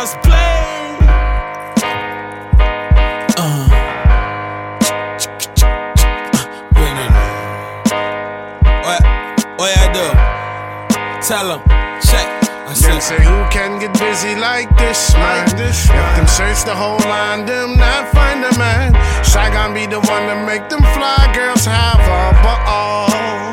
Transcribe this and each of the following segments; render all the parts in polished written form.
Just Blaze. What I do? Tell them, check. Them say who can get busy like this, man? If them search the whole line, them not find a man. Saigon be the one to make them fly girls have a ball.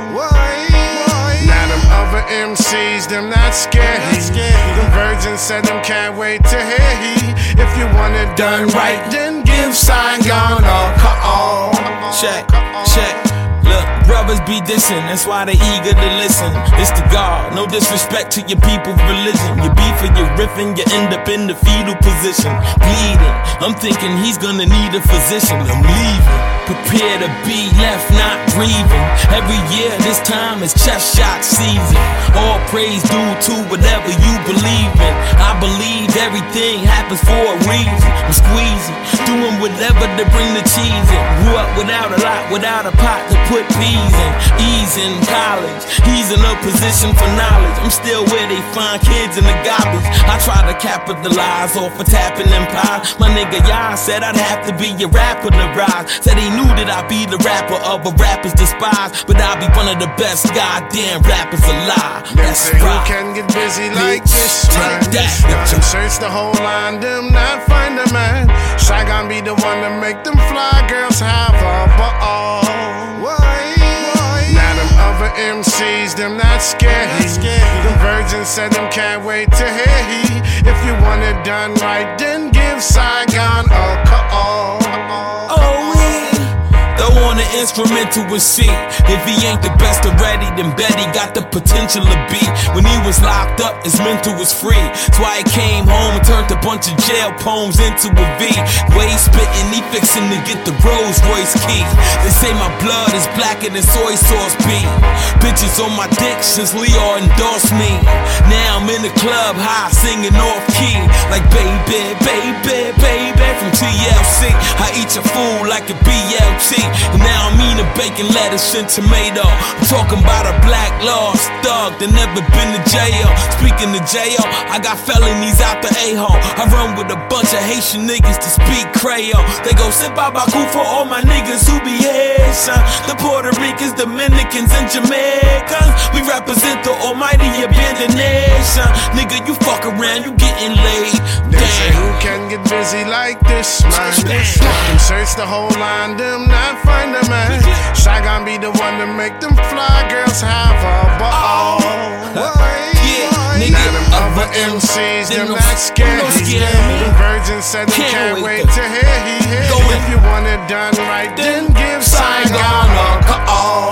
Now them other MCs, them not scared. Them virgins said them can't wait to hear he. If you want it done right, then give Saigon a call. Check, check. Look, brothers be dissing, that's why they eager to listen. It's the God, no disrespect to your people's religion. You beef and you riffing, you end up in the fetal position, bleeding. I'm thinking he's gonna need a physician. I'm leaving, prepare to be left not breathing. Every year this time is chest shot season. All praise due to whatever you believe in. I believe everything happens for a reason. I'm squeezing, doing whatever to bring the cheese in. Grew up without a lot, without a pot to put peas in. Ease in college, he's in a position for knowledge. I'm still where they find kids in the garbage. I try to capitalize off of tapping them pies. My nigga Yah said I'd have to be a rapper to rise. Said he knew that I'd be the rapper of a rapper's despise, but I'll be one of the best goddamn rappers alive. That's right. Who right. can get busy like this, man? If them search the whole line, them not find a man. Saigon be the one to make them fly girls have a ball. Now them other MCs, them not scared. Them virgins said them can't wait to hear he. If you want it done right, then give Saigon a call. On the instrumental with C. If he ain't the best already, then bet he got the potential to be. When he was locked up, his mental was free. That's why he came home and turned a bunch of jail poems into a V. Way spitting, he fixing to get the Rolls Royce key. They say my blood is blacker than soy sauce beef. Bitches on my dick since Leo endorsed me. Now I'm in the club high, singing off key. Like baby, baby, baby from TLC. I eat your food like a BLT. And now I'm eating bacon, lettuce, and tomato. I'm talking about a black lost thug that never been to jail. Speaking of jail, I got felonies out the A-hole. I run with a bunch of Haitian niggas to speak Creole. They go sit by Baku for all my niggas who be Haitian. The Puerto Ricans, Dominicans, and Jamaicans. We represent the almighty abandoned nation. Nigga, you fuck around, you getting laid. They say who can get busy like this, man? Let them search the whole line, them not find a man. Saigon be the one to make them fly girls have a ball. Now them other MCs, them not scared. The virgins said they can't wait to hear he. If you want it done right, then give Saigon a call.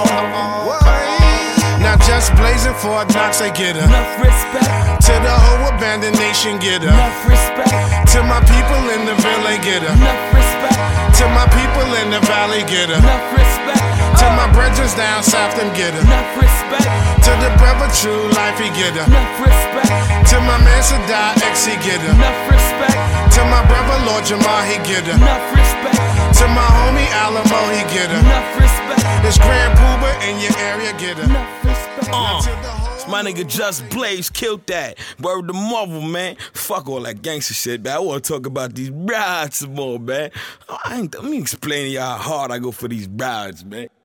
Now just blazing for knocks, they get enough respect. To the whole abandoned nation, get enough respect. To my people in the village, get enough respect. To my people in the valley, get enough respect. To my brethren down south, them get enough respect. To the brother true life, he get enough respect. To my man Sadat X, he get enough respect. To my brother Lord Jamar, he get enough respect. To my homie Alamo, he get enough respect. This Grand Pooba in your area, get enough respect. My nigga Just Blaze killed that. Word to Marvel, man. Fuck all that gangster shit, man. I wanna talk about these brides some more, man. Let me explain to y'all how hard I go for these brides, man.